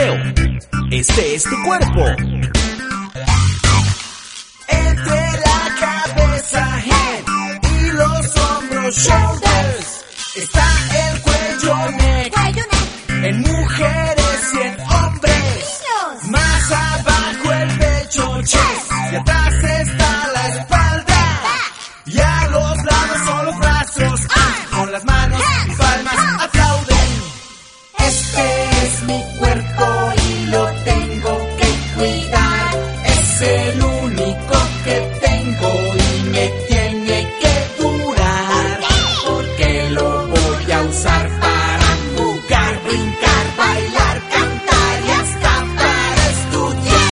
boxeo. Este es tu cuerpo. Entre la cabeza, head, y los hombros, shoulders, está el cuello, neck, en mujeres y en hombres. Más abajo el pecho, chest, y atrás está la espalda. Y a los lados son los brazos, con las manos